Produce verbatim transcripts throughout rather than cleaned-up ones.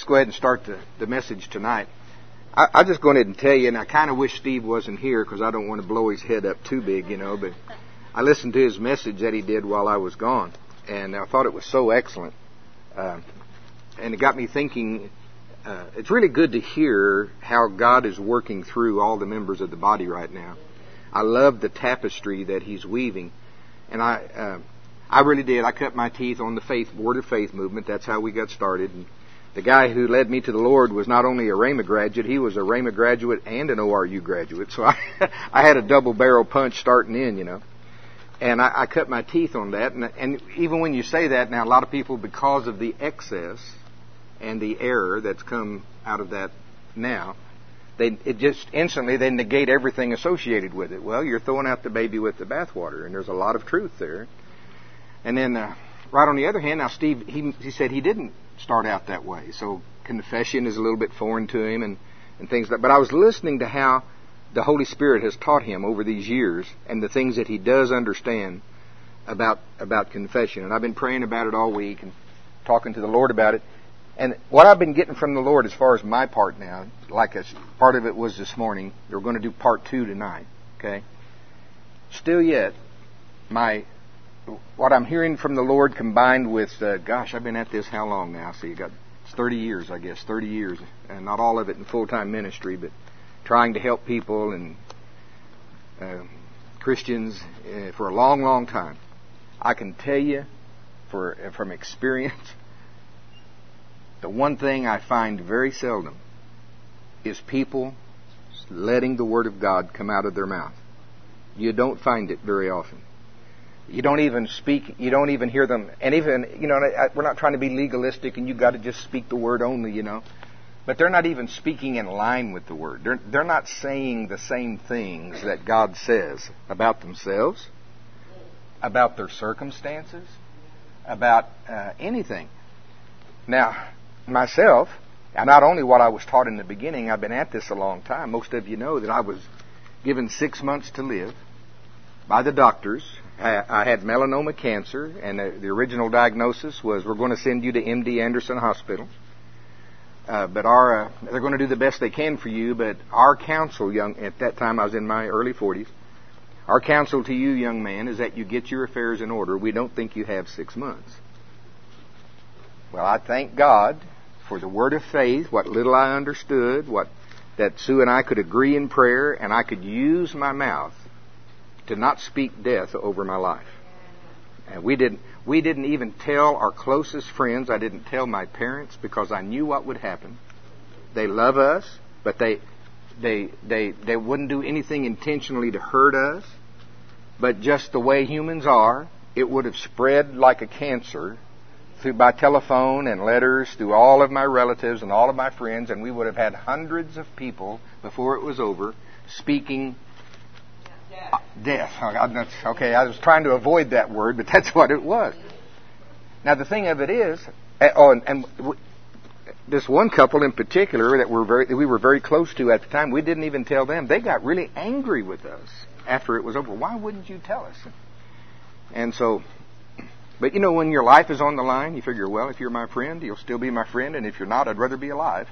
go ahead and start the, the message tonight. I, I'll just go ahead and tell you, and I kind of wish Steve wasn't here because I don't want to blow his head up too big, you know, but I listened to his message that he did while I was gone, and I thought it was so excellent. Uh, and it got me thinking, uh, it's really good to hear how God is working through all the members of the body right now. I love the tapestry that He's weaving, and I uh, I really did. I cut my teeth on the faith, Word of Faith movement. That's how we got started. And the guy who led me to the Lord was not only a Rhema graduate, he was a Rhema graduate and an O R U graduate. So I, I had a double barrel punch starting in, you know. And I, I cut my teeth on that. And, and even when you say that, now a lot of people, because of the excess and the error that's come out of that now, they it just instantly they negate everything associated with it. Well, you're throwing out the baby with the bathwater, and there's a lot of truth there. And then, uh, right on the other hand, now Steve, he, he said he didn't start out that way. So confession is a little bit foreign to him and, and things like that. But I was listening to how the Holy Spirit has taught him over these years and the things that he does understand about about confession. And I've been praying about it all week and talking to the Lord about it. And what I've been getting from the Lord as far as my part now, like a, part of it was this morning, we're going to do part two tonight, okay? Still yet, my... what I'm hearing from the Lord combined with, uh, gosh, I've been at this how long now? So you got, it's thirty years, I guess, thirty years. And not all of it in full-time ministry, but trying to help people and uh, Christians uh, for a long, long time. I can tell you for, uh, from experience, the one thing I find very seldom is people letting the Word of God come out of their mouth. You don't find it very often. You don't even speak, you don't even hear them. And even, you know, we're not trying to be legalistic and you've got to just speak the Word only, you know. But they're not even speaking in line with the Word. They're, they're not saying the same things that God says about themselves, about their circumstances, about uh, anything. Now, myself, and not only what I was taught in the beginning, I've been at this a long time. Most of you know that I was given six months to live by the doctors. I had melanoma cancer, and the original diagnosis was, we're going to send you to M D Anderson Hospital. Uh, but our, uh, they're going to do the best they can for you, but our counsel, young, at that time I was in my early forties, our counsel to you, young man, is that you get your affairs in order. We don't think you have six months. Well, I thank God for the word of faith, what little I understood, what that Sue and I could agree in prayer, and I could use my mouth to not speak death over my life. And we didn't we didn't even tell our closest friends. I didn't tell my parents because I knew what would happen. They love us, but they they they they wouldn't do anything intentionally to hurt us. But just the way humans are, it would have spread like a cancer through by telephone and letters through all of my relatives and all of my friends, and we would have had hundreds of people before it was over speaking Uh, death. Okay, I was trying to avoid that word, but that's what it was. Now, the thing of it is, oh, and, and this one couple in particular that we're very, that we were very close to at the time, we didn't even tell them. They got really angry with us after it was over. Why wouldn't you tell us? And so, but you know, when your life is on the line, you figure, well, if you're my friend, you'll still be my friend, and if you're not, I'd rather be alive.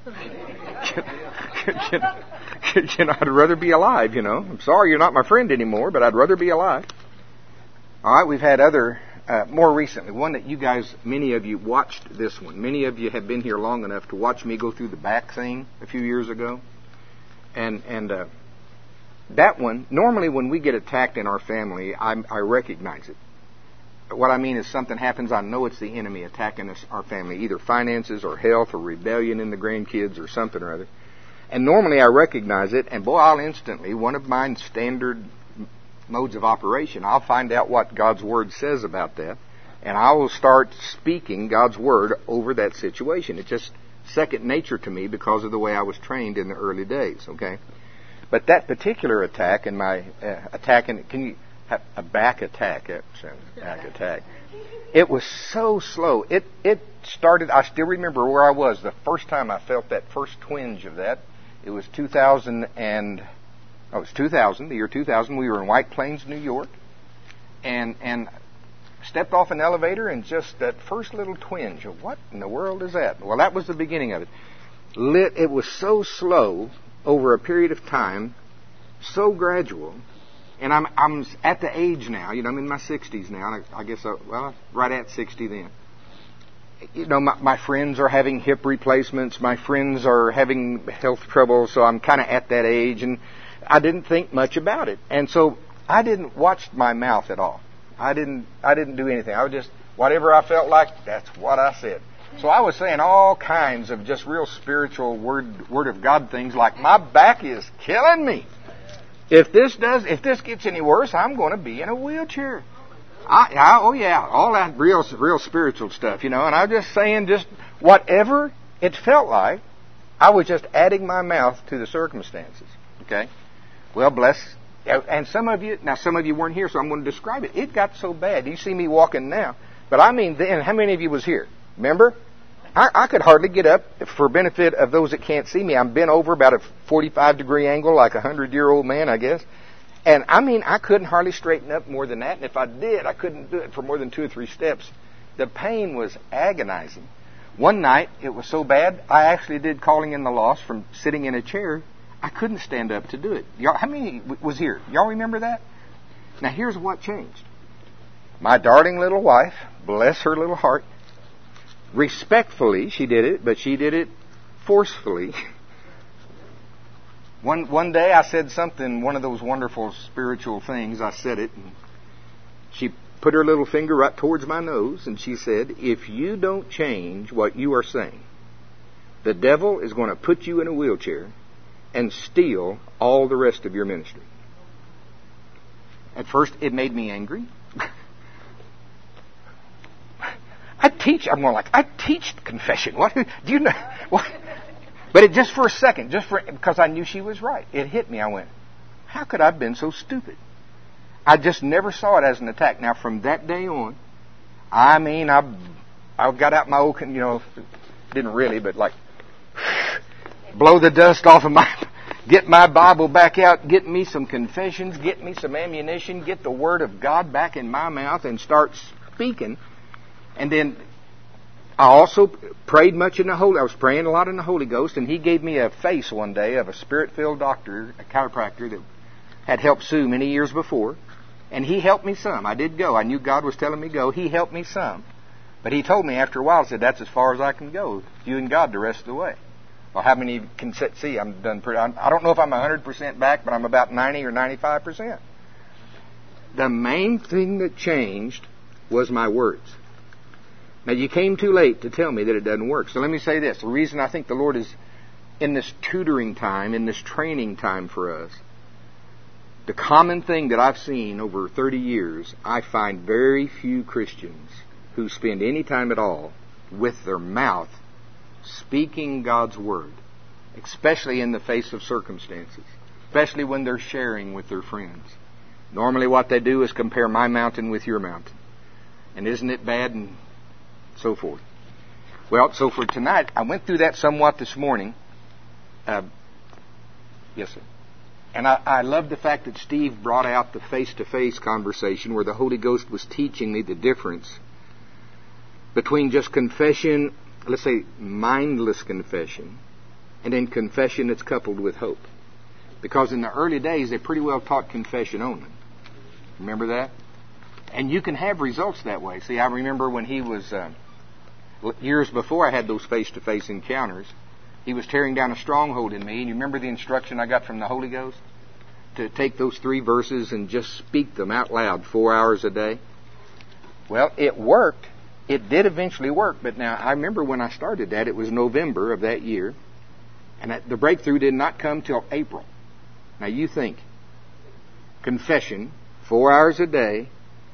you, know, you know, I'd rather be alive, you know. I'm sorry you're not my friend anymore, but I'd rather be alive. All right, we've had other, uh, more recently, one that you guys, many of you watched this one. Many of you have been here long enough to watch me go through the back thing a few years ago. And and uh, that one, normally when we get attacked in our family, I, I recognize it. What I mean is something happens, I know it's the enemy attacking us, our family, either finances or health or rebellion in the grandkids or something or other. And normally I recognize it, and boy, I'll instantly, one of my standard modes of operation, I'll find out what God's Word says about that, and I will start speaking God's Word over that situation. It's just second nature to me because of the way I was trained in the early days, okay? But that particular attack, and my uh, attack, and can you... a back attack, back attack. It was so slow. It it started. I still remember where I was the first time I felt that first twinge of that. It was two thousand and oh, it was two thousand, the year two thousand. We were in White Plains, New York, and and Stepped off an elevator and just that first little twinge of what in the world is that? Well, that was the beginning of it. Lit, it was so slow over a period of time, so gradual. And I'm I'm at the age now, you know, I'm in my sixties now. And I, I guess, I, well, right at sixty then. You know, my, my friends are having hip replacements. My friends are having health trouble, so I'm kind of at that age. And I didn't think much about it. And so I didn't watch my mouth at all. I didn't I didn't do anything. I was just, whatever I felt like, that's what I said. So I was saying all kinds of just real spiritual word word of God things like, my back is killing me. If this does, if this gets any worse, I'm going to be in a wheelchair. I, I, oh yeah, all that real, real spiritual stuff, you know. And I was just saying, just whatever it felt like, I was just adding my mouth to the circumstances. Okay. Well, bless. And some of you, now some of you weren't here, so I'm going to describe it. It got so bad. You see me walking now, but I mean, then, how many of you was here? Remember? I, I could hardly get up. For benefit of those that can't see me, I'm bent over about a forty-five degree angle, like a hundred-year-old man, I guess. And I mean, I couldn't hardly straighten up more than that. And if I did, I couldn't do it for more than two or three steps. The pain was agonizing. One night, it was so bad, I actually did calling in the lost from sitting in a chair. I couldn't stand up to do it. Y'all, how many was here? Y'all remember that? Now, here's what changed. My darling little wife, bless her little heart, respectfully, she did it, but she did it forcefully. One one day I said something, one of those wonderful spiritual things. I said it, and she put her little finger right towards my nose, and she said, if you don't change what you are saying, the devil is going to put you in a wheelchair and steal all the rest of your ministry. At first, it made me angry. I teach, I'm going like, I teach confession. What do you know? What? But it just for a second, just for, because I knew she was right. It hit me. I went, how could I have been so stupid? I just never saw it as an attack. Now, from that day on, I mean, I, I got out my old, you know, didn't really, but like, blow the dust off of my, get my Bible back out, get me some confessions, get me some ammunition, get the Word of God back in my mouth and start speaking. And then I also prayed much in the Holy, I was praying a lot in the Holy Ghost, and He gave me a face one day of a Spirit-filled doctor, a chiropractor that had helped Sue many years before. And he helped me some. I did go. I knew God was telling me to go. He helped me some. But he told me after a while, said, that's as far as I can go. You and God the rest of the way. Well, how many can see? I'm done pretty, I don't know if I'm one hundred percent back, but I'm about ninety or ninety-five percent. The main thing that changed was my words. Now, you came too late to tell me that it doesn't work. So let me say this. The reason I think the Lord is in this tutoring time, in this training time for us, the common thing that I've seen over thirty years, I find very few Christians who spend any time at all with their mouth speaking God's Word, especially in the face of circumstances, especially when they're sharing with their friends. Normally what they do is compare my mountain with your mountain. And isn't it bad? And so forth. Well, so for tonight, I went through that somewhat this morning. Uh, yes, sir. And I, I love the fact that Steve brought out the face-to-face conversation where the Holy Ghost was teaching me the difference between just confession, let's say mindless confession, and then confession that's coupled with hope. Because in the early days, they pretty well taught confession only. Remember that? And you can have results that way. See, I remember when he was, uh, years before I had those face-to-face encounters, he was tearing down a stronghold in me. And you remember the instruction I got from the Holy Ghost? To take those three verses and just speak them out loud four hours a day. Well, it worked. It did eventually work. But now, I remember when I started that, it was November of that year. And that, the breakthrough did not come till April. Now, you think. Confession, four hours a day,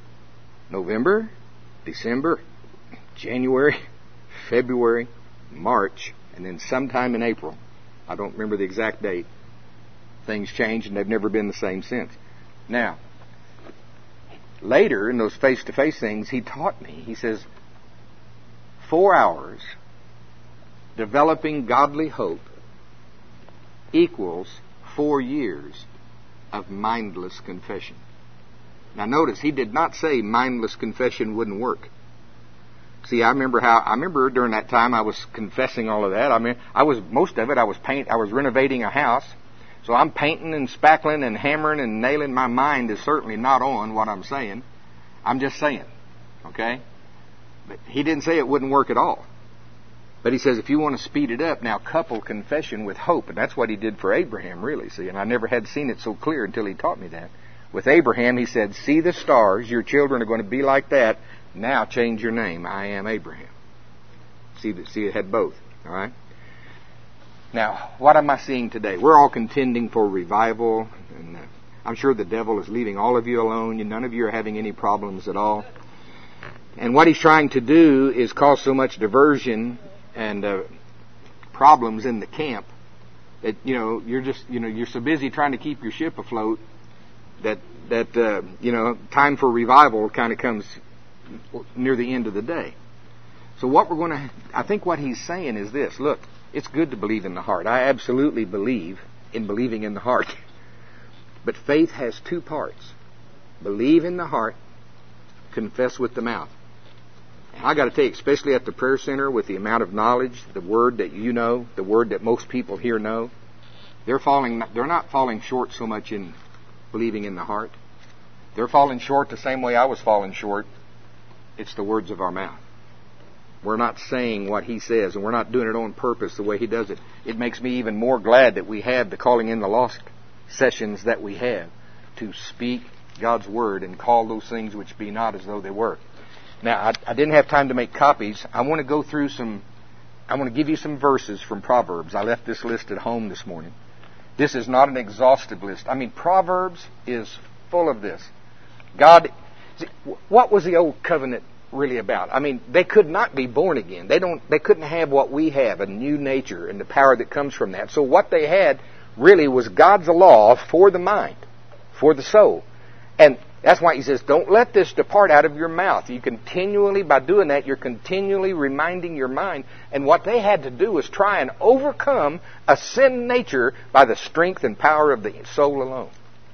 November, December, January, February, March, and then sometime in April. I don't remember the exact date. Things changed and they've never been the same since. Now, later in those face-to-face things, he taught me, he says, four hours developing godly hope equals four years of mindless confession. Now notice, he did not say mindless confession wouldn't work. See, I remember how, I remember during that time I was confessing all of that. I mean, I was, most of it, I was paint, I was renovating a house. So I'm painting and spackling and hammering and nailing. My mind is certainly not on what I'm saying. I'm just saying. Okay? But he didn't say it wouldn't work at all. But he says if you want to speed it up, now couple confession with hope. And that's what he did for Abraham, really. See, and I never had seen it so clear until he taught me that. With Abraham, he said, see the stars. Your children are going to be like that. Now change your name. I am Abraham. See, see it had both. All right? Now, what am I seeing today? We're all contending for revival. And uh, I'm sure the devil is leaving all of you alone. None of you are having any problems at all. And what he's trying to do is cause so much diversion and uh, problems in the camp that, you know, you're just, you know, you're so busy trying to keep your ship afloat that, that uh, you know, time for revival kind of comes near the end of the day. So what we're going to, I think what he's saying is this. Look, it's good to believe in the heart. I absolutely believe in believing in the heart. But faith has two parts. Believe in the heart, confess with the mouth. And I got to tell you, especially at the prayer center with the amount of knowledge, the word that you know, the word that most people here know, they're falling, they're not falling short so much in believing in the heart. They're falling short the same way I was falling short. It's the words of our mouth. We're not saying what he says, and we're not doing it on purpose the way he does it. It makes me even more glad that we have the Calling in the Lost sessions that we have to speak God's Word and call those things which be not as though they were. Now, I, I didn't have time to make copies. I want to go through some, I want to give you some verses from Proverbs. I left this list at home this morning. This is not an exhaustive list. I mean, Proverbs is full of this. God, what was the old covenant really about? I mean, they could not be born again. They don't. They couldn't have what we have, a new nature and the power that comes from that. So what they had really was God's law for the mind, for the soul. And that's why he says, don't let this depart out of your mouth. You continually, by doing that, you're continually reminding your mind. And what they had to do was try and overcome a sin nature by the strength and power of the soul alone.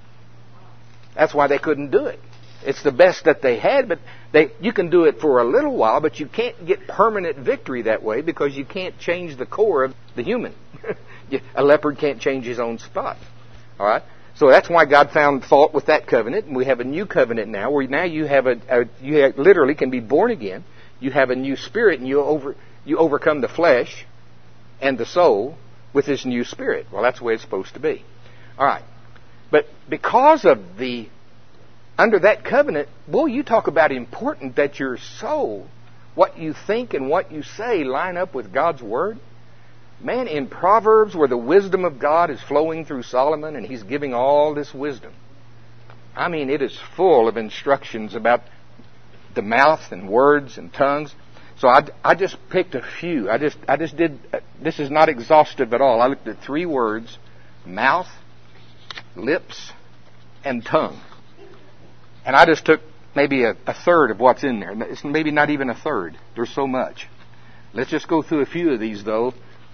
That's why they couldn't do it. It's the best that they had, but they, you can do it for a little while, but you can't get permanent victory that way because you can't change the core of the human. A leopard can't change his own spot. All right? So that's why God found fault with that covenant, and we have a new covenant now, where now you have a, a you have, literally can be born again. You have a new spirit, and you over you overcome the flesh and the soul with this new spirit. Well, that's the way it's supposed to be. All right, but because of the under that covenant, boy, you talk about important that your soul, what you think and what you say, line up with God's Word. Man, in Proverbs, where the wisdom of God is flowing through Solomon, and he's giving all this wisdom, I mean, it is full of instructions about the mouth and words and tongues. So I, I just picked a few. I just I just did. This is not exhaustive at all. I looked at three words: mouth, lips, and tongue. And I just took maybe a, a third of what's in there. It's maybe not even a third. There's so much. Let's just go through a few of these, though.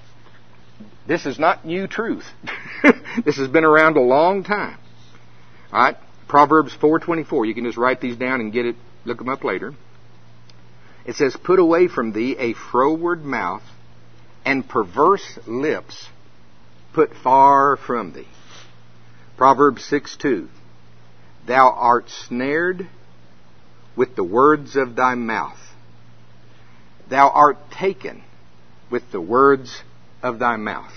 This is not new truth. This has been around a long time. All right? Proverbs four twenty-four. You can just write these down and get it, look them up later. It says, put away from thee a froward mouth, and perverse lips put far from thee. Proverbs six two. Thou art snared with the words of thy mouth. Thou art taken with the words of thy mouth.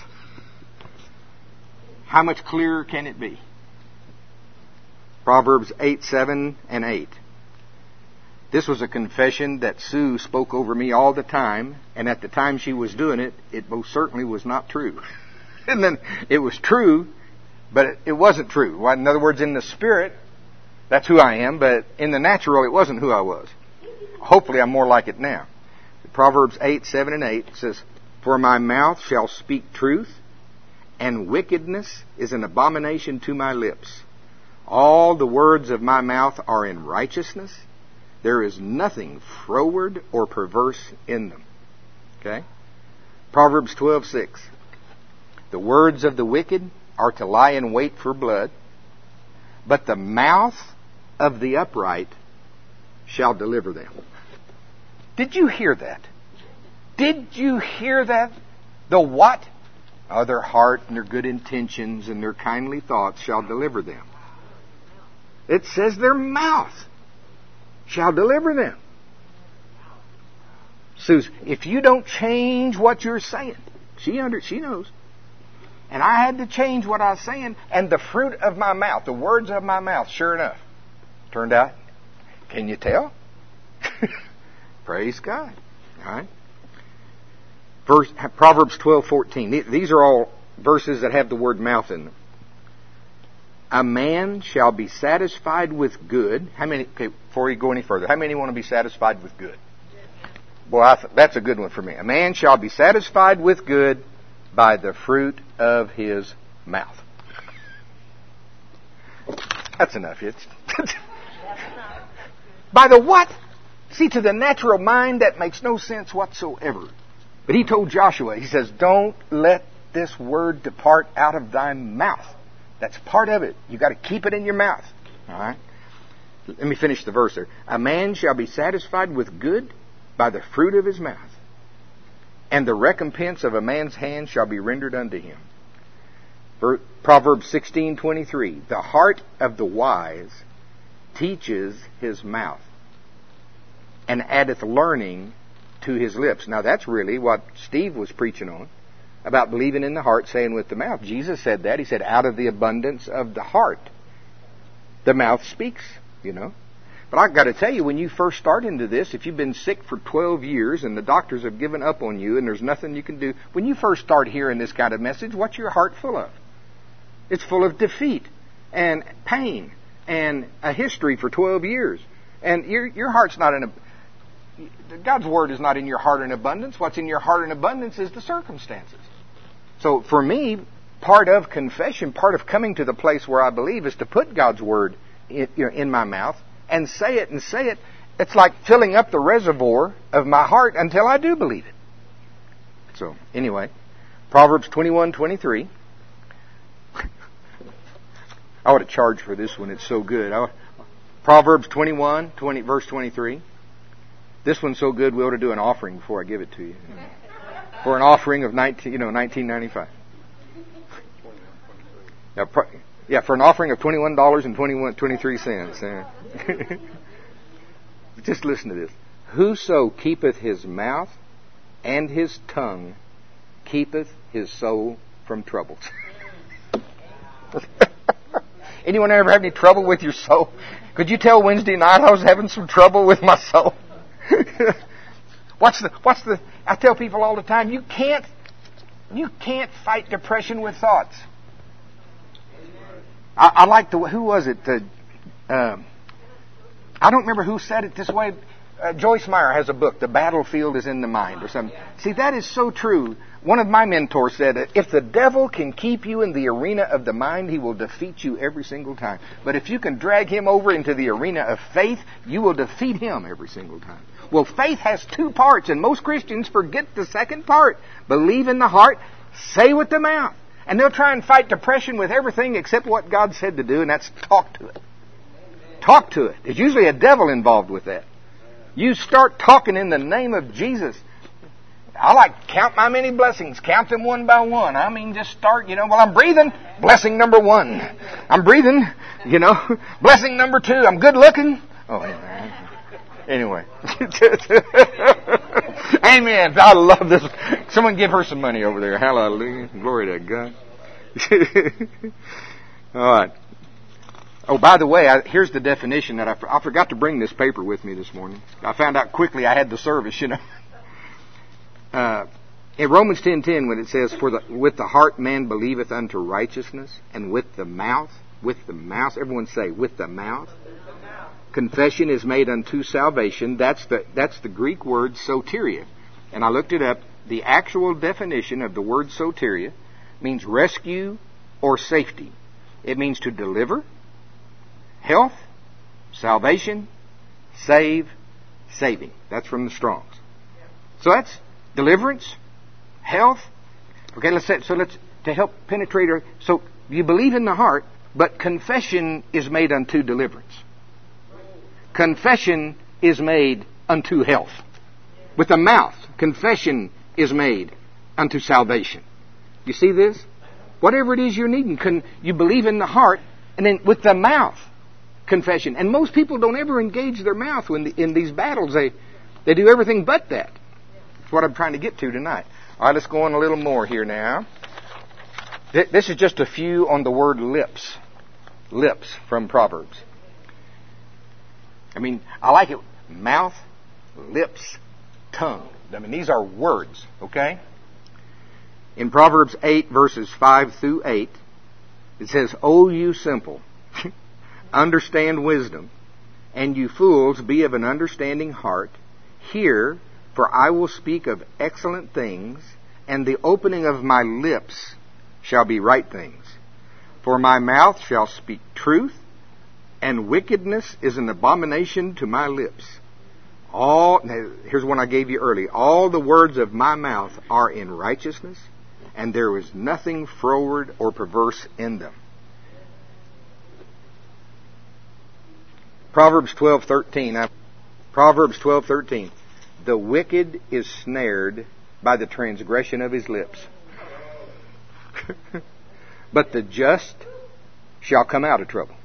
How much clearer can it be? Proverbs eight, seven, and eight. This was a confession that Sue spoke over me all the time, and at the time she was doing it, it most certainly was not true. And then it was true, but it, it wasn't true. Well, in other words, in the spirit, that's who I am, but in the natural, it wasn't who I was. Hopefully, I'm more like it now. Proverbs eight, seven, and eight says, for my mouth shall speak truth, and wickedness is an abomination to my lips. All the words of my mouth are in righteousness. There is nothing froward or perverse in them. Okay? Proverbs twelve, six. The words of the wicked are to lie in wait for blood, but the mouth of the upright shall deliver them. Did you hear that? Did you hear that? The what? Oh, their heart and their good intentions and their kindly thoughts shall deliver them. It says their mouth shall deliver them. Susan, if you don't change what you're saying, she under, she knows. And I had to change what I was saying, and the fruit of my mouth, the words of my mouth, sure enough, turned out. Can you tell? Praise God. All right. Verse, Proverbs twelve fourteen. These are all verses that have the word mouth in them. A man shall be satisfied with good. How many? Okay, before we go any further, how many want to be satisfied with good? Boy, I th- that's a good one for me. A man shall be satisfied with good by the fruit of his mouth. That's enough. It's by the what? See, to the natural mind, that makes no sense whatsoever. But he told Joshua, he says, don't let this word depart out of thy mouth. That's part of it. You've got to keep it in your mouth. All right? Let me finish the verse there. A man shall be satisfied with good by the fruit of his mouth, and the recompense of a man's hand shall be rendered unto him. Proverbs sixteen twenty-three. The heart of the wise teaches his mouth, and addeth learning to his lips. Now that's really what Steve was preaching on, about believing in the heart, saying with the mouth. Jesus said that. He said, out of the abundance of the heart, the mouth speaks, you know. But I've got to tell you, when you first start into this, if you've been sick for twelve years and the doctors have given up on you and there's nothing you can do, when you first start hearing this kind of message, what's your heart full of? It's full of defeat and pain and a history for twelve years. And your your heart's not in a... God's Word is not in your heart in abundance. What's in your heart in abundance is the circumstances. So for me, part of confession, part of coming to the place where I believe is to put God's Word in, you know, in my mouth and say it and say it. It's like filling up the reservoir of my heart until I do believe it. So anyway, Proverbs twenty-one twenty-three. I ought to charge for this one. It's so good. I, Proverbs twenty-one, twenty, verse twenty-three. This one's so good we ought to do an offering before I give it to you. For an offering of nineteen, you know, nineteen ninety-five. Now, yeah, for an offering of twenty-one dollars and twenty-one twenty-three cents. Just listen to this. Whoso keepeth his mouth and his tongue keepeth his soul from troubles. Anyone ever have any trouble with your soul? Could you tell Wednesday night I was having some trouble with my soul? What's the, what's the, I tell people all the time, you can't, you can't fight depression with thoughts. I, I like the, who was it? The, um, I don't remember who said it this way. Uh, Joyce Meyer has a book, The Battlefield is in the Mind, or something. See, that is so true. One of my mentors said, if the devil can keep you in the arena of the mind, he will defeat you every single time. But if you can drag him over into the arena of faith, you will defeat him every single time. Well, faith has two parts, and most Christians forget the second part. Believe in the heart, say with the mouth. And they'll try and fight depression with everything except what God said to do, and that's talk to it. Talk to it. There's usually a devil involved with that. You start talking in the name of Jesus. I like to count my many blessings. Count them one by one. I mean, just start, you know, well, I'm breathing. Blessing number one. I'm breathing, you know. Blessing number two. I'm good looking. Oh, anyway. Amen. I love this. Someone give her some money over there. Hallelujah. Glory to God. All right. Oh, by the way, I, here's the definition that I, I forgot to bring this paper with me this morning. I found out quickly I had the service, you know. Uh, in Romans ten ten, when it says, "For the, with the heart man believeth unto righteousness, and with the mouth," with the mouth, everyone say, with the mouth, confession is made unto salvation. That's the that's the Greek word soteria. And I looked it up. The actual definition of the word soteria means rescue or safety. It means to deliver, health, salvation, save, saving. That's from the Strong's. So that's deliverance, health. Okay, let's say, so let's, to help penetrate our, so you believe in the heart, but confession is made unto deliverance. confession is made unto health. With the mouth, confession is made unto salvation. You see this? Whatever it is you're needing, con- you believe in the heart, and then with the mouth, confession. And most people don't ever engage their mouth when the, in these battles. They they do everything but that. That's what I'm trying to get to tonight. All right, let's go on a little more here now. Th- this is just a few on the word lips. Lips from Proverbs. I mean, I like it. Mouth, lips, tongue. I mean, these are words, okay? In Proverbs eight, verses five through eight, it says, O you simple, understand wisdom, and you fools, be of an understanding heart. Hear, for I will speak of excellent things, and the opening of my lips shall be right things. For my mouth shall speak truth, and wickedness is an abomination to my lips. All, here's one I gave you early. All the words of my mouth are in righteousness, and there is nothing froward or perverse in them. Proverbs twelve thirteen. Proverbs twelve thirteen. The wicked is snared by the transgression of his lips, but the just shall come out of trouble.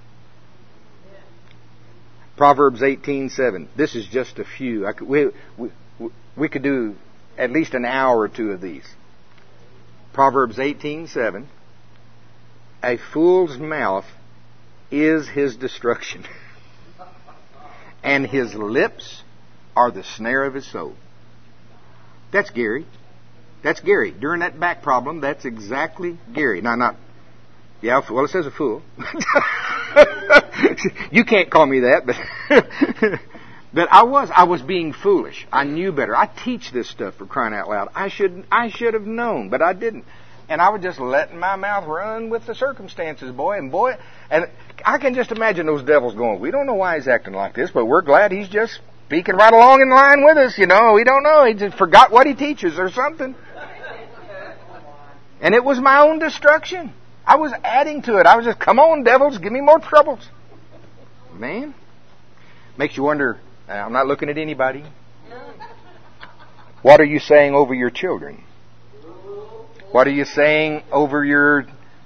Proverbs eighteen seven. This is just a few. I could, we, we, we could do at least an hour or two of these. Proverbs eighteen seven. A fool's mouth is his destruction, and his lips are the snare of his soul. That's Gary. That's Gary. During that back problem, that's exactly Gary. Now, not, yeah, well, it says a fool. You can't call me that, but but I was I was being foolish. I knew better. I teach this stuff, for crying out loud. I should I should have known, but I didn't. And I was just letting my mouth run with the circumstances, boy. And boy, and I can just imagine those devils going, we don't know why he's acting like this, but we're glad he's just speaking right along in line with us. You know, we don't know. He just forgot what he teaches or something. And it was my own destruction. I was adding to it. I was just, come on, devils, give me more troubles. Man, makes you wonder. I'm not looking at anybody. What are you saying over your children? What are you saying over your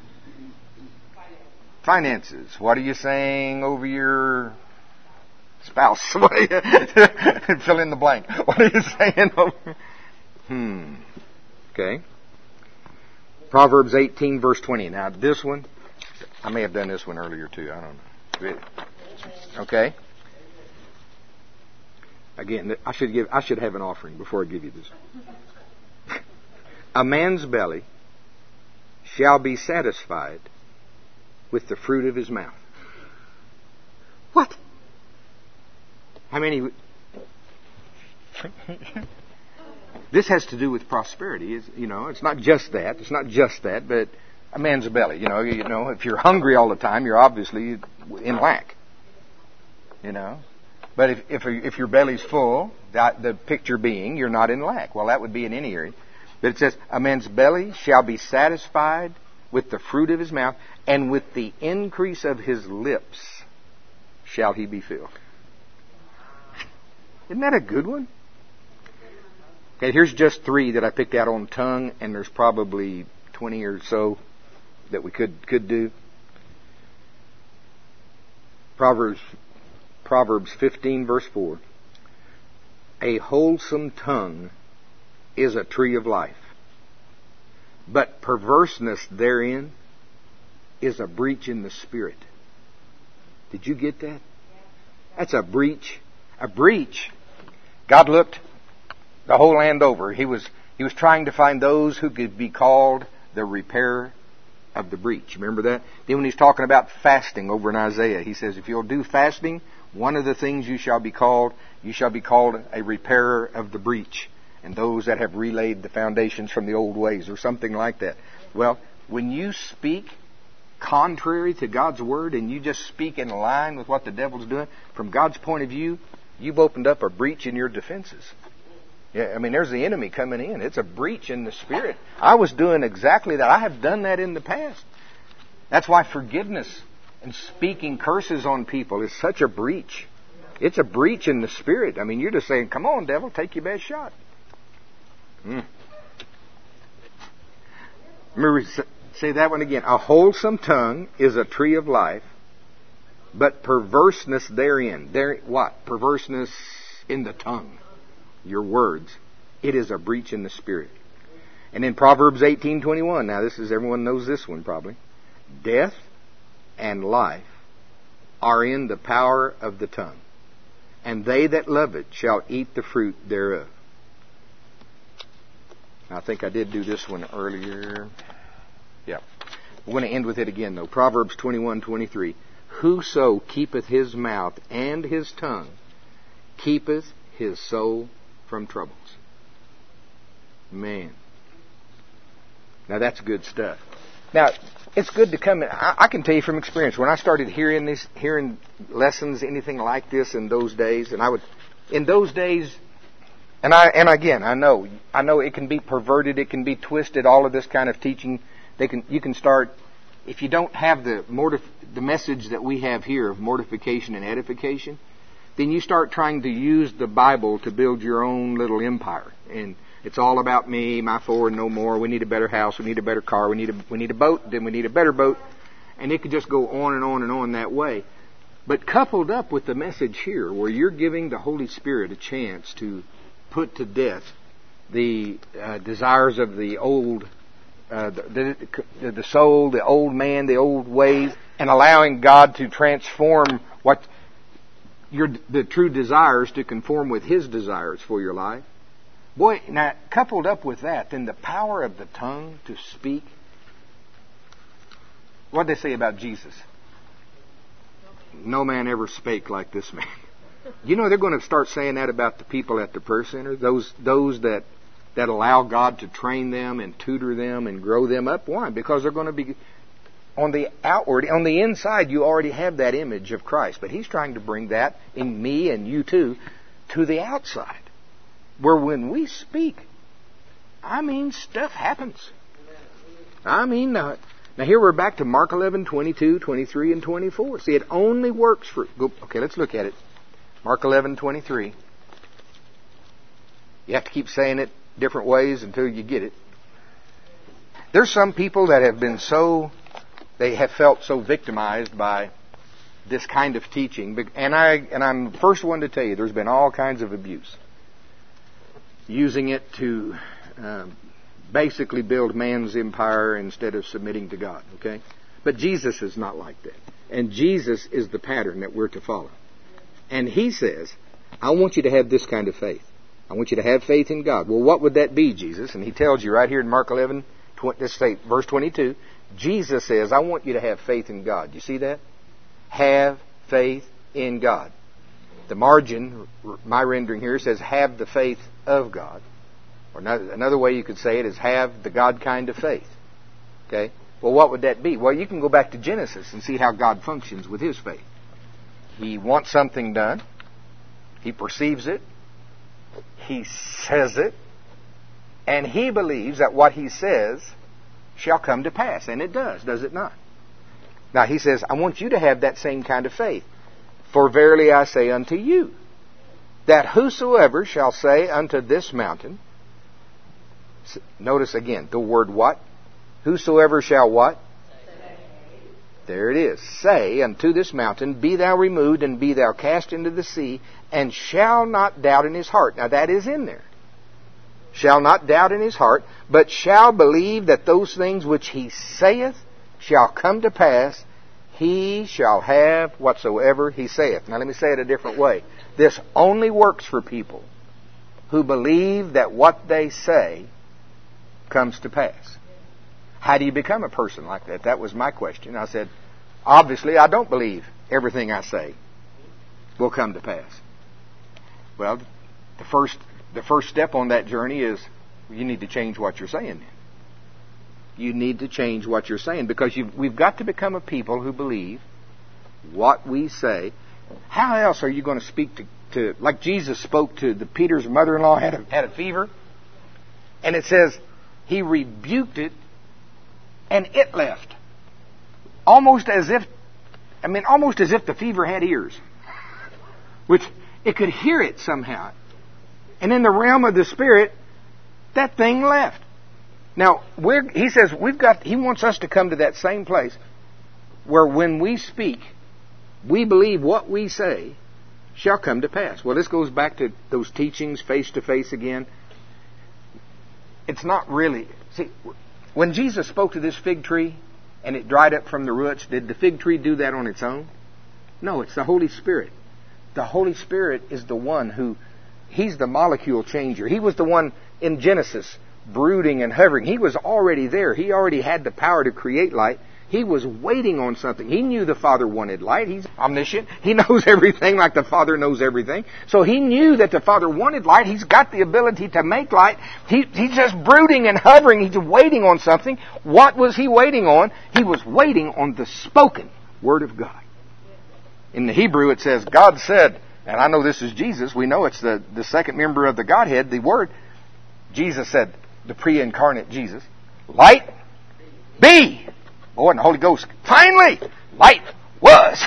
finances? What are you saying over your spouse? What are you, fill in the blank. What are you saying over? Hmm. Okay. Proverbs eighteen, verse twenty. Now, this one, I may have done this one earlier too. I don't know. Okay. Again, I should give. I should have an offering before I give you this. A man's belly shall be satisfied with the fruit of his mouth. What? How many? This has to do with prosperity. It's, you know, it's not just that. It's not just that, but a man's belly. You know, you know, if you're hungry all the time, you're obviously in lack. You know, but if if, if your belly's full, that, the picture being you're not in lack. Well, that would be in any area. But it says, a man's belly shall be satisfied with the fruit of his mouth, and with the increase of his lips shall he be filled. Isn't that a good one? Okay, here's just three that I picked out on tongue, and there's probably twenty or so that we could could do. Proverbs Proverbs fifteen, verse four. A wholesome tongue is a tree of life, but perverseness therein is a breach in the spirit. Did you get that? That's a breach. A breach. God looked the whole land over. He was He was trying to find those who could be called the repairer of the breach. Remember that? Then when he's talking about fasting over in Isaiah, he says, if you'll do fasting, one of the things you shall be called, you shall be called a repairer of the breach. And those that have relayed the foundations from the old ways, or something like that. Well, when you speak contrary to God's word, and you just speak in line with what the devil's doing, from God's point of view, you've opened up a breach in your defenses. Yeah, I mean, there's the enemy coming in. It's a breach in the spirit. I was doing exactly that. I have done that in the past. That's why forgiveness and speaking curses on people is such a breach. It's a breach in the spirit. I mean, you're just saying, come on, devil, take your best shot. Mm. Remember, say that one again. A wholesome tongue is a tree of life, but perverseness therein. There, what? Perverseness in the tongue. Your words. It is a breach in the spirit. And in Proverbs eighteen twenty-one, now this is, everyone knows this one probably. Death and life are in the power of the tongue, and they that love it shall eat the fruit thereof. I think I did do this one earlier. Yeah. We're going to end with it again, though. Proverbs twenty-one twenty-three. Whoso keepeth his mouth and his tongue keepeth his soul from troubles. Man. Now that's good stuff. Now, it's good to come in. I, I can tell you from experience, when I started hearing this, hearing lessons, anything like this in those days, and I would, in those days, and I, and again, I know, I know it can be perverted, it can be twisted, all of this kind of teaching. They can, you can start, if you don't have the mortif- the message that we have here of mortification and edification, then you start trying to use the Bible to build your own little empire. And it's all about me, my four and no more. We need a better house. We need a better car. We need a, we need a boat. Then we need a better boat. And it could just go on and on and on that way. But coupled up with the message here, where you're giving the Holy Spirit a chance to put to death the uh, desires of the old, uh, the, the, the soul, the old man, the old ways, and allowing God to transform what your the true desires to conform with His desires for your life. Boy, now, coupled up with that, then the power of the tongue to speak. What did they say about Jesus? No man ever spake like this man. You know, they're going to start saying that about the people at the prayer center. Those those that, that allow God to train them and tutor them and grow them up. Why? Because they're going to be, on the outward, on the inside, you already have that image of Christ. But He's trying to bring that in me and you too to the outside. Where when we speak, I mean, stuff happens. I mean, uh, now here we're back to Mark eleven, twenty-two, twenty-three, and twenty-four. See, it only works for... Go, okay, let's look at it. Mark eleven, twenty-three. You have to keep saying it different ways until you get it. There's some people that have been so... They have felt so victimized by this kind of teaching. And, I, and I'm the first one to tell you, there's been all kinds of abuse. Using it to um, basically build man's empire instead of submitting to God, okay? But Jesus is not like that. And Jesus is the pattern that we're to follow. And He says, I want you to have this kind of faith. I want you to have faith in God. Well, what would that be, Jesus? And He tells you right here in Mark eleven, let's say verse twenty-two, Jesus says, I want you to have faith in God. You see that? Have faith in God. The margin, my rendering here, says have the faith of God. Or another way you could say it is have the God kind of faith. Okay? Well, what would that be? Well, you can go back to Genesis and see how God functions with His faith. He wants something done. He perceives it. He says it. And He believes that what He says shall come to pass. And it does, does it not? Now, He says, I want you to have that same kind of faith. For verily I say unto you, that whosoever shall say unto this mountain, notice again, the word what? Whosoever shall what? Say. There it is. Say unto this mountain, be thou removed and be thou cast into the sea, and shall not doubt in his heart. Now that is in there. Shall not doubt in his heart, but shall believe that those things which he saith shall come to pass. He shall have whatsoever he saith. Now let me say it a different way. This only works for people who believe that what they say comes to pass. How do you become a person like that? That was my question. I said, obviously I don't believe everything I say will come to pass. Well, the first the first step on that journey is you need to change what you're saying then. You need to change what you're saying because you've, we've got to become a people who believe what we say. How else are you going to speak to, to like Jesus spoke to the Peter's mother-in-law had a, had a fever, and it says He rebuked it and it left. Almost as if, I mean, almost as if the fever had ears. which it could hear it somehow. And in the realm of the Spirit, that thing left. Now, we're, he says we've got. He wants us to come to that same place where when we speak, we believe what we say shall come to pass. Well, this goes back to those teachings face to face again. It's not really... See, when Jesus spoke to this fig tree and it dried up from the roots, did the fig tree do that on its own? No, it's the Holy Spirit. The Holy Spirit is the one who... He's the molecule changer. He was the one in Genesis brooding and hovering. He was already there. He already had the power to create light. He was waiting on something. He knew the Father wanted light. He's omniscient. He knows everything like the Father knows everything. So he knew that the Father wanted light. He's got the ability to make light. He, he's just brooding and hovering. He's waiting on something. What was he waiting on? He was waiting on the spoken Word of God. In the Hebrew it says, God said, and I know this is Jesus. We know it's the, the second member of the Godhead, the Word. Jesus said, the pre-incarnate Jesus, light be. Boy, and the Holy Ghost, finally, light was.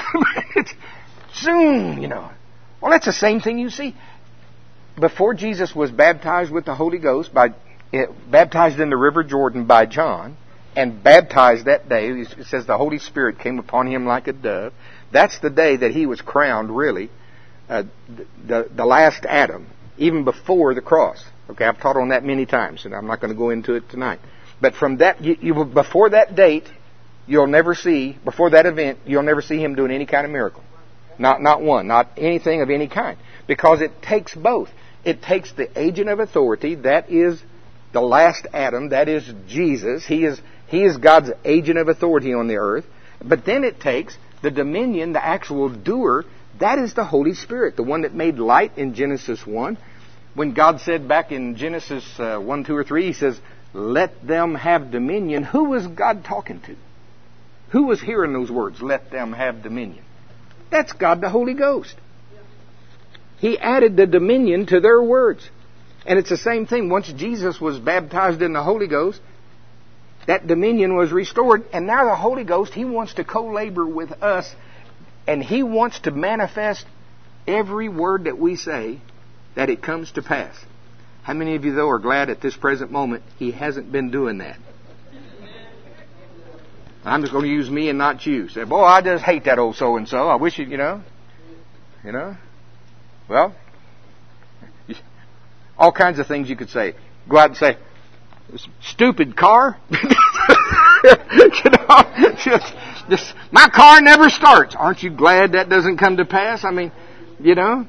Soon, you know. Well, that's the same thing you see. Before Jesus was baptized with the Holy Ghost, by it, baptized in the River Jordan by John, and baptized that day, it says the Holy Spirit came upon him like a dove. That's the day that he was crowned, really, uh, the, the last Adam, even before the cross. Okay, I've taught on that many times, and I'm not going to go into it tonight. But from that, you, you, before that date, you'll never see, before that event, you'll never see him doing any kind of miracle. Not, not one, not anything of any kind. Because it takes both. It takes the agent of authority, that is the last Adam, that is Jesus. He is, he is God's agent of authority on the earth. But then it takes the dominion, the actual doer, that is the Holy Spirit, the one that made light in Genesis one. When God said back in Genesis uh, one, two, or three, He says, let them have dominion. Who was God talking to? Who was hearing those words, let them have dominion? That's God the Holy Ghost. He added the dominion to their words. And it's the same thing. Once Jesus was baptized in the Holy Ghost, that dominion was restored. And now the Holy Ghost, He wants to co-labor with us. And He wants to manifest every word that we say, that it comes to pass. How many of you, though, are glad at this present moment He hasn't been doing that? I'm just going to use me and not you. Say, boy, I just hate that old so-and-so. I wish it, you know. You know. Well, all kinds of things you could say. Go out and say, stupid car. You know, just, just, my car never starts. Aren't you glad that doesn't come to pass? I mean, you know.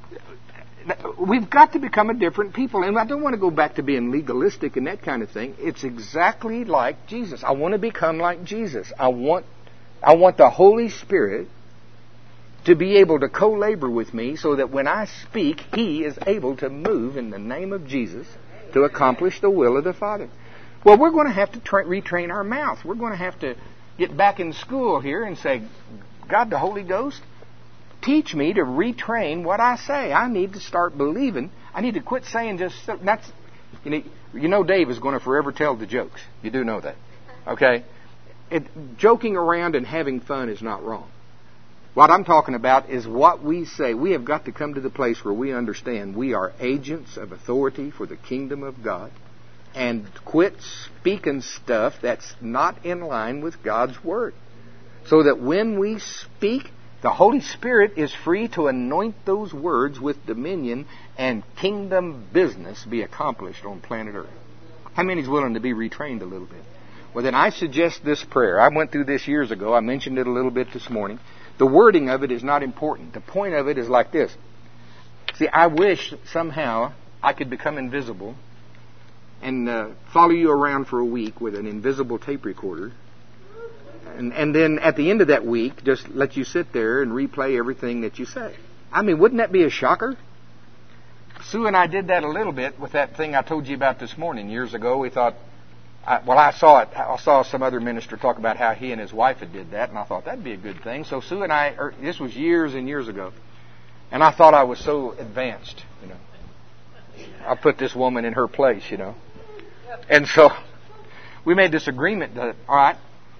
We've got to become a different people. And I don't want to go back to being legalistic and that kind of thing. It's exactly like Jesus. I want to become like Jesus. I want, I want the Holy Spirit to be able to co-labor with me so that when I speak, He is able to move in the name of Jesus to accomplish the will of the Father. Well, we're going to have to tra- retrain our mouth. We're going to have to get back in school here and say, God, the Holy Ghost, teach me to retrain what I say. I need to start believing. I need to quit saying just... That's, you know, you know Dave is going to forever tell the jokes. You do know that. Okay? It, joking around and having fun is not wrong. What I'm talking about is what we say. We have got to come to the place where we understand we are agents of authority for the kingdom of God and quit speaking stuff that's not in line with God's Word. So that when we speak, the Holy Spirit is free to anoint those words with dominion and kingdom business be accomplished on planet Earth. How many is willing to be retrained a little bit? Well, then I suggest this prayer. I went through this years ago. I mentioned it a little bit this morning. The wording of it is not important. The point of it is like this. See, I wish somehow I could become invisible and uh, follow you around for a week with an invisible tape recorder. And, and then at the end of that week, just let you sit there and replay everything that you say. I mean, wouldn't that be a shocker? Sue and I did that a little bit with that thing I told you about this morning. Years ago, we thought, I, well, I saw it. I saw some other minister talk about how he and his wife had did that, and I thought that'd be a good thing. So Sue and I, er, this was years and years ago, and I thought I was so advanced, you know. I put this woman in her place, you know. And so we made this agreement that, all right,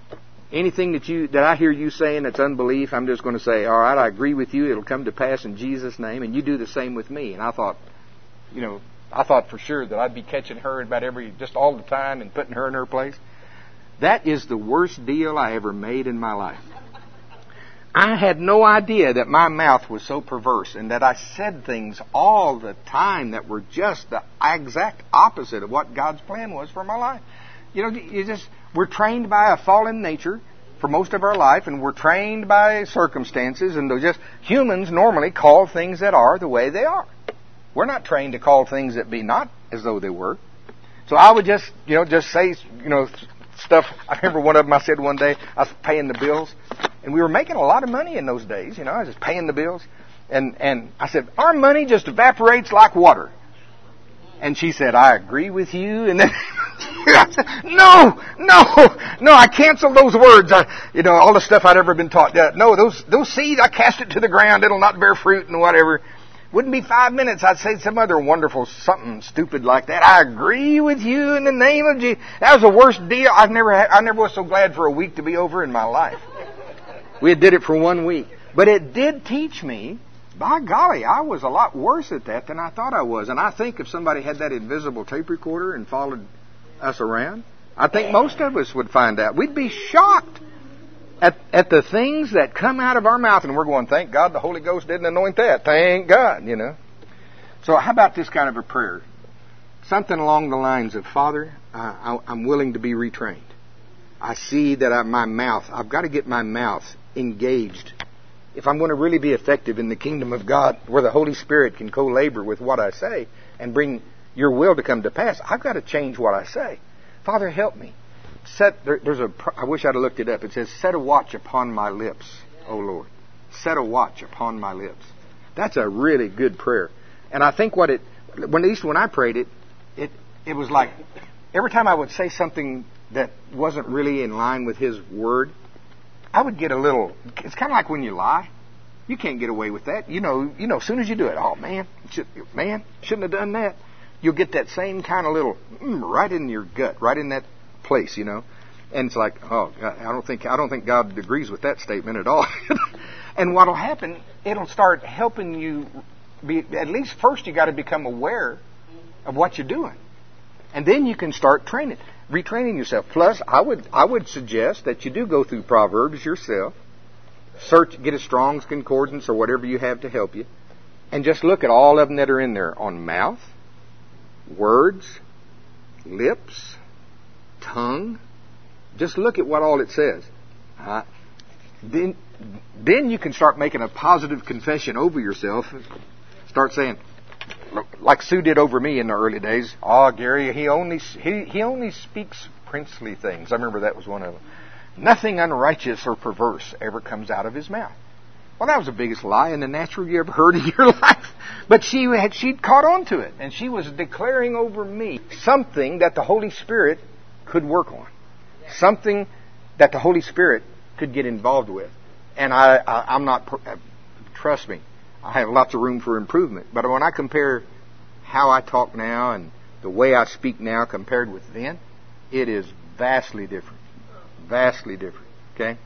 Anything that you that I hear you saying that's unbelief, I'm just going to say, all right, I agree with you. It'll come to pass in Jesus' name, and you do the same with me. And I thought, you know, I thought for sure that I'd be catching her about every, just all the time and putting her in her place. That is the worst deal I ever made in my life. I had no idea that my mouth was so perverse and that I said things all the time that were just the exact opposite of what God's plan was for my life. You know, you just, we're trained by a fallen nature for most of our life, and we're trained by circumstances, and they're just, humans normally call things that are the way they are. We're not trained to call things that be not as though they were. So I would just, you know, just say, you know, stuff. I remember one of them I said one day, I was paying the bills, and we were making a lot of money in those days, you know, I was just paying the bills. And, and I said, our money just evaporates like water. And she said, I agree with you. And then I said, no, no, no, I canceled those words. I, you know, all the stuff I'd ever been taught. Uh, no, those those seeds, I cast it to the ground. It'll not bear fruit and whatever. Wouldn't be five minutes, I'd say some other wonderful something stupid like that. I agree with you in the name of Jesus. That was the worst deal. I've never had, I never was so glad for a week to be over in my life. We did it for one week. But it did teach me, by golly, I was a lot worse at that than I thought I was. And I think if somebody had that invisible tape recorder and followed us around, I think most of us would find out. We'd be shocked at, at the things that come out of our mouth. And we're going, thank God the Holy Ghost didn't anoint that. Thank God, you know. So how about this kind of a prayer? Something along the lines of, Father, uh, I, I'm willing to be retrained. I see that I, my mouth, I've got to get my mouth engaged. If I'm going to really be effective in the kingdom of God, where the Holy Spirit can co-labor with what I say and bring your will to come to pass, I've got to change what I say. Father, help me. Set, there, there's a, I wish I'd have looked it up. It says, set a watch upon my lips, O Lord. Set a watch upon my lips. That's a really good prayer. And I think what it, when, at least when I prayed it, it, it was like, every time I would say something that wasn't really in line with His Word, I would get a little, it's kind of like when you lie. You can't get away with that. You know, you know, as soon as you do it, oh man, should, man, shouldn't have done that. You'll get that same kind of little, mm, right in your gut, right in that place, you know. And it's like, oh, I don't think, I don't think God agrees with that statement at all. And what'll happen, it'll start helping you be, at least first you got to become aware of what you're doing. And then you can start training, retraining yourself. Plus, I would I would suggest that you do go through Proverbs yourself. Search, get a Strong's Concordance or whatever you have to help you. And just look at all of them that are in there on mouth, words, lips, tongue. Just look at what all it says. Uh, then, then you can start making a positive confession over yourself. Start saying, like Sue did over me in the early days. Oh, Gary, he only he, he only speaks princely things. I remember that was one of them. Nothing unrighteous or perverse ever comes out of his mouth. Well, that was the biggest lie in the natural you ever heard in your life. But she had she'd caught on to it, and she was declaring over me something that the Holy Spirit could work on, something that the Holy Spirit could get involved with. And I, I I'm not. Trust me. I have lots of room for improvement. But when I compare how I talk now and the way I speak now compared with then, it is vastly different. Vastly different. Okay?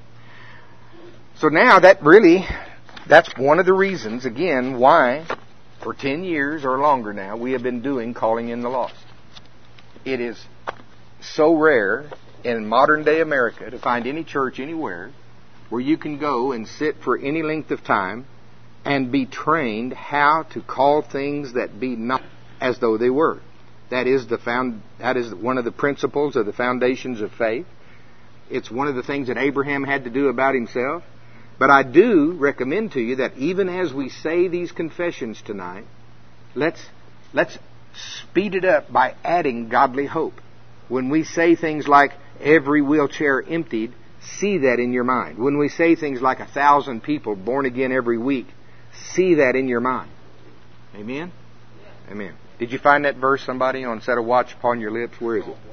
So now that really, that's one of the reasons, again, why for ten years or longer now we have been doing Calling in the Lost. It is so rare in modern day America to find any church anywhere where you can go and sit for any length of time and be trained how to call things that be not as though they were. That is the found. That is one of the principles of the foundations of faith. It's one of the things that Abraham had to do about himself. But I do recommend to you that even as we say these confessions tonight, let's let's speed it up by adding godly hope. When we say things like every wheelchair emptied, see that in your mind. When we say things like a thousand people born again every week, see that in your mind. Amen? Yeah. Amen. Did you find that verse, somebody, on set a watch upon your lips? Where is it?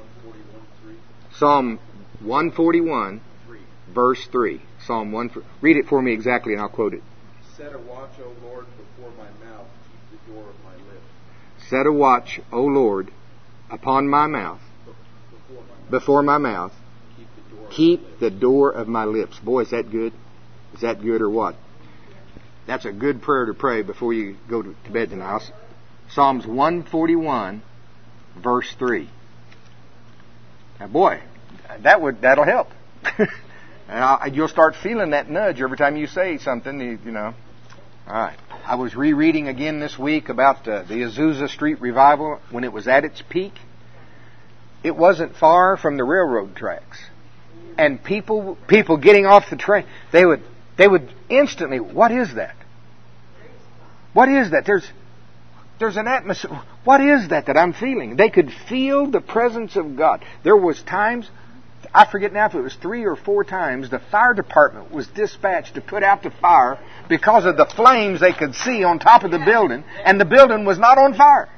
Psalm one forty-one, verse three. Psalm one. Read it for me exactly and I'll quote it. Set a watch, O Lord, before my mouth. Keep the door of my lips. Set a watch, O Lord, upon my mouth. Before my mouth. Before my mouth. Keep the door Keep the door of my lips. Boy, is that good? Is that good or what? That's a good prayer to pray before you go to, to bed tonight. Psalms one forty-one, verse three. Now, boy, that would that'll help. And I'll, you'll start feeling that nudge every time you say something. You, you know. All right. I was rereading again this week about uh, the Azusa Street revival when it was at its peak. It wasn't far from the railroad tracks, and people people getting off the train, they would they would instantly, what is that? What is that? There's there's an atmosphere. What is that that I'm feeling? They could feel the presence of God. There was times, I forget now if it was three or four times, the fire department was dispatched to put out the fire because of the flames they could see on top of the building, and the building was not on fire.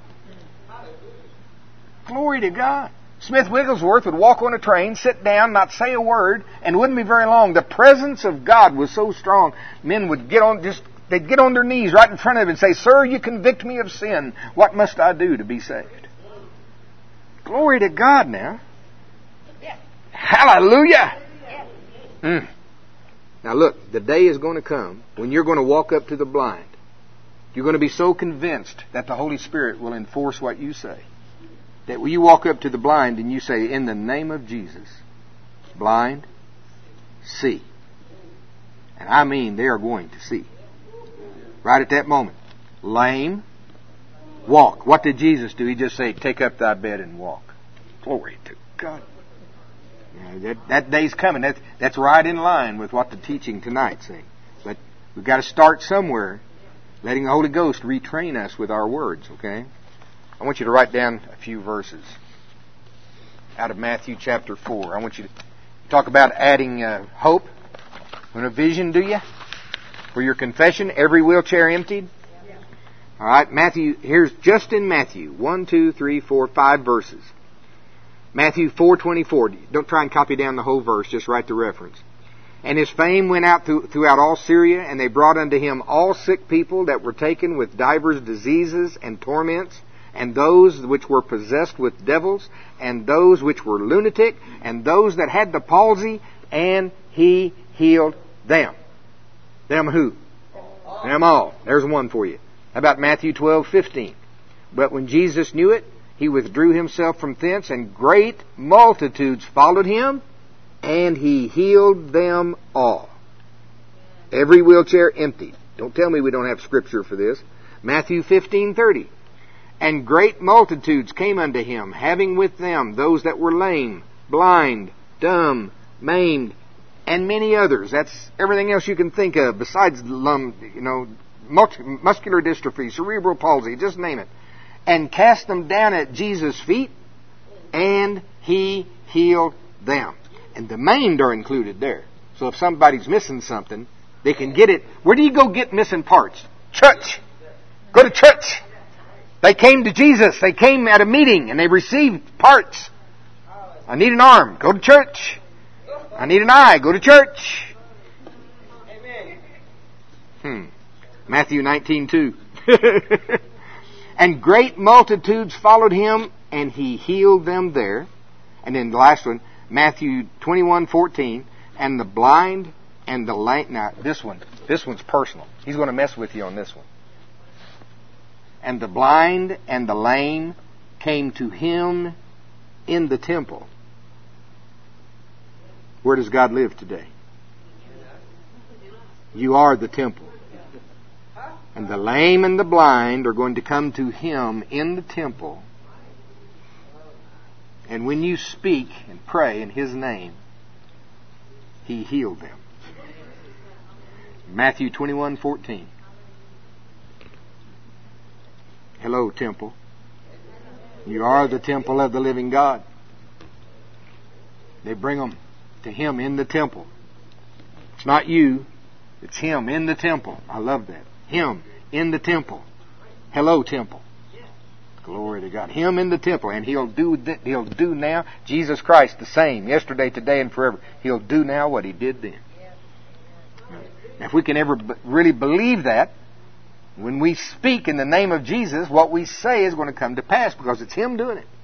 Glory to God. Smith Wigglesworth would walk on a train, sit down, not say a word, and it wouldn't be very long. The presence of God was so strong, men would get on, just, they'd get on their knees right in front of him and say, "Sir, you convict me of sin. What must I do to be saved?" Glory to God now. Hallelujah! Mm. Now look, the day is going to come when you're going to walk up to the blind. You're going to be so convinced that the Holy Spirit will enforce what you say, that when you walk up to the blind and you say, "In the name of Jesus, blind, see." And I mean they are going to see. Right at that moment. Lame, walk. What did Jesus do? He just said, "Take up thy bed and walk." Glory to God. Yeah, that, that day's coming. That, that's right in line with what the teaching tonight's saying. But we've got to start somewhere, letting the Holy Ghost retrain us with our words, okay? I want you to write down a few verses out of Matthew chapter four. I want you to talk about adding uh, hope and a vision, do you? For your confession, every wheelchair emptied. All right, Matthew, here's just in Matthew, one, two, three, four, five verses. Matthew four twenty-four. Don't try and copy down the whole verse, just write the reference. "And his fame went out through, throughout all Syria, and they brought unto him all sick people that were taken with divers diseases and torments, and those which were possessed with devils, and those which were lunatic, and those that had the palsy, and he healed them." Them who? All. Them all. There's one for you. How about Matthew twelve fifteen? "But when Jesus knew it, he withdrew himself from thence, and great multitudes followed him, and he healed them all." Every wheelchair emptied. Don't tell me we don't have scripture for this. Matthew fifteen thirty. "And great multitudes came unto him, having with them those that were lame, blind, dumb, maimed, and many others." That's everything else you can think of besides lung, you know, muscular dystrophy, cerebral palsy, just name it. "And cast them down at Jesus' feet, and he healed them." And the maimed are included there. So if somebody's missing something, they can get it. Where do you go get missing parts? Church. Go to church. They came to Jesus. They came at a meeting and they received parts. I need an arm. Go to church. I need an eye. Go to church. Hmm. Matthew nineteen two. "And great multitudes followed him, and he healed them there." And then the last one, Matthew twenty-one fourteen. "And the blind and the lame." Now, this one, this one's personal. He's going to mess with you on this one. "And the blind and the lame came to him in the temple." Where does God live today? You are the temple. And the lame and the blind are going to come to him in the temple. And when you speak and pray in his name, he healed them. Matthew twenty-one fourteen. Hello, temple. You are the temple of the living God. They bring them to him in the temple. It's not you. It's him in the temple. I love that. Him in the temple. Hello, temple. Glory to God. Him in the temple. And he'll do, he'll do now. Jesus Christ the same. Yesterday, today, and forever. He'll do now what he did then. Now, if we can ever really believe that, when we speak in the name of Jesus, what we say is going to come to pass because it's him doing it.